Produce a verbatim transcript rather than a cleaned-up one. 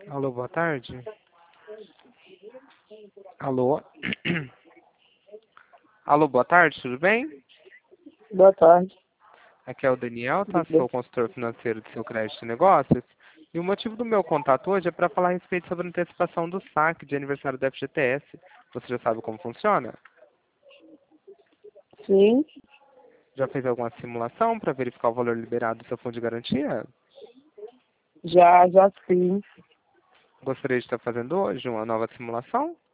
Alô, boa tarde. Alô? Alô, boa tarde, tudo bem? Boa tarde. Aqui é o Daniel, tá? Tudo bem? Sou consultor financeiro do seu crédito de negócios. E o motivo do meu contato hoje é para falar a respeito sobre a antecipação do saque de aniversário da F G T S. Você já sabe como funciona? Sim, Já fez alguma simulação para verificar o valor liberado do seu fundo de garantia? já, já sim. Gostaria de estar fazendo hoje uma nova simulação?